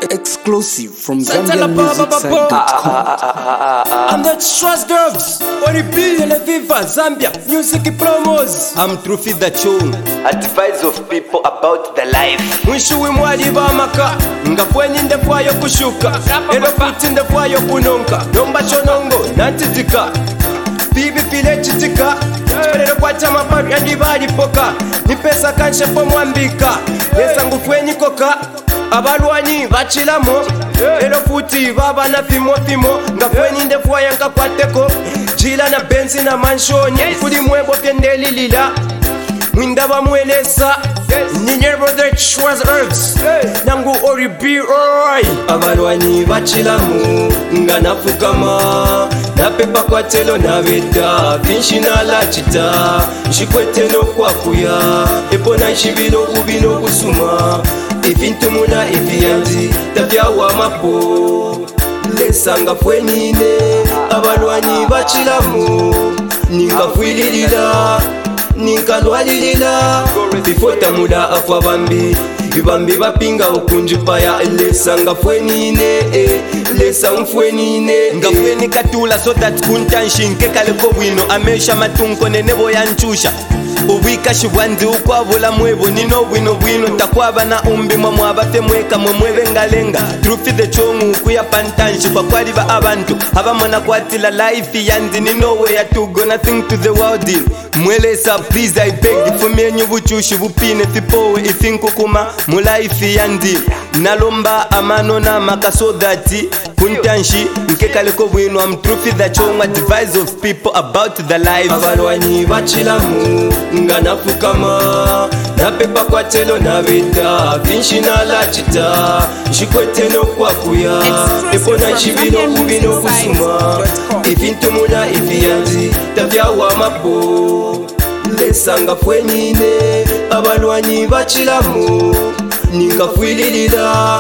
Exclusive from ZambianMusicSite.com. I'm the Trust Girls, Oribi, Televiva, Zambia, Music Promos. I'm Trufi the Chung. Advice of people about the life. Mwishuwi mwali bamaka, ngafweni ndefwa yo kushuka, elo futi ndefwa yo kunonka, nomba chonongo, nantitika, bibi file chitika, lero kwa chama paru yandi bali poka, nipesa kanshe po mwambika, lesa ngufweni koka, abalwani bachilamo, elo futi baba na fimo, ngafweni ndefwa yanka kwa teko, jila na benzi na manshoni, kuli mwebo fyendeli lila, mwinda bamwelesa, ninye brother Trust Herbs, nangu Oribi oi. Abalwani bachilamu, nga nafukama, napepa kwa telo na veta, finshi na lachita, shikwete no kwa kuya, epo na shibino ubino kusuma, ifintumuna ifiyanzi, tapya wa mapo, lesanga fwenine, abalwani bachilamu, ninga fwililila, ninkalwalilila bifota muda akwa bambi bapinga ukunjipaya lesa ngafwenine lesa mfwenine ngafweni katula so that kuntanshinke kaleko bwino amesha matunko nenebo yanchusha ubika shibwanzi ukwavula mwebo nino bwino takwaba na umbi mwabate mweka mwebe ngalenga Trufi the chongu kuya pantanshi kwa kwaliba abantu abamona kwatila life yanzi nino way to go nothing to the world mwelesa please I beg for me nyubuchushi bupine fipowe ifinko kuma mu life yanzi nalomba amano na makaso that kuntanshi nkekaleko bwino am Trufi the chongu advice of people about the life abalwani bachilamu nga nafukama napepa kwa telo na veta finshi na lachita shikwete no kwa kuya epo na shibino ubino kusuma ifintumuna ifiyanzi tapya wa mapo lesanga fwenine abalwani bachilamu ninkafwililila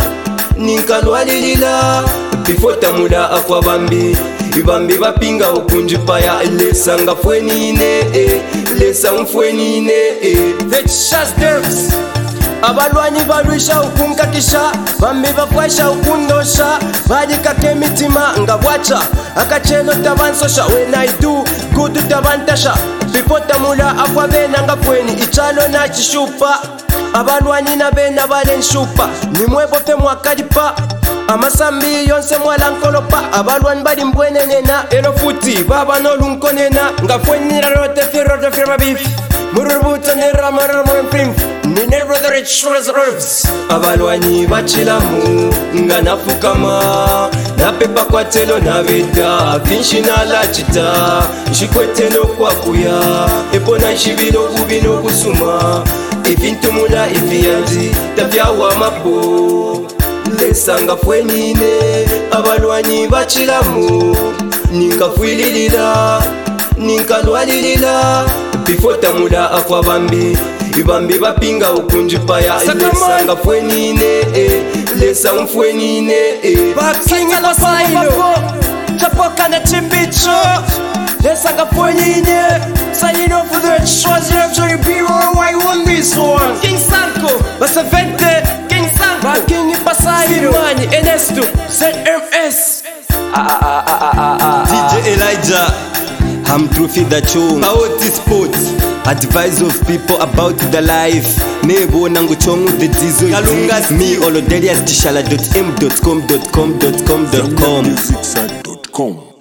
ninkalwalilila bifota muda akwa bambi bapinga ukunjipaya lesa ngafwenine lesa mfwenine The Trust Girls abalwanyi balwisha ukunkakisha bambi bafwasha ukundosha badikake mitima nga bwacha akachelo tabansosha when I do good tabantasha bifota mula akwa bena ngafweni ichalo na chishupa abalwanyi na bena balenshupa nimwebo fe mwakalipa amasambi yonse mwala nkolopa abalwani bali mbwenenena elo futi baba nolunkonena ngafwenira rote firma beef murubuta niramaramo imprim nine brother Trust Herbs abalwani bachilamu nga nafukama napepa kwa telo na veta finshi na lachita shikwete no kwa kuya epo na shibino ubino kusuma ifintumuna ifiyanzi tapya wa mapo lesanga fwenine abalwanyi bachilamu ninkafwililila ninkalwalilila bifota muda akwa bambi bapinga ukunjipaya lesanga fwenine lesa mfwenine bakinga la sailo chapoka na chimbicho lesanga fwenine signing off for the Trust Herbs Oribi I won this one King Sanko basavente King Sanko King Ipasairo Simani Enesto ZMS DJ Elijah I'm Trufi the Chung Aoti Sports Advice of people about the life Nebo nangu chongu the dizo Kalungas me olodelias tishala.m.com.com.com.com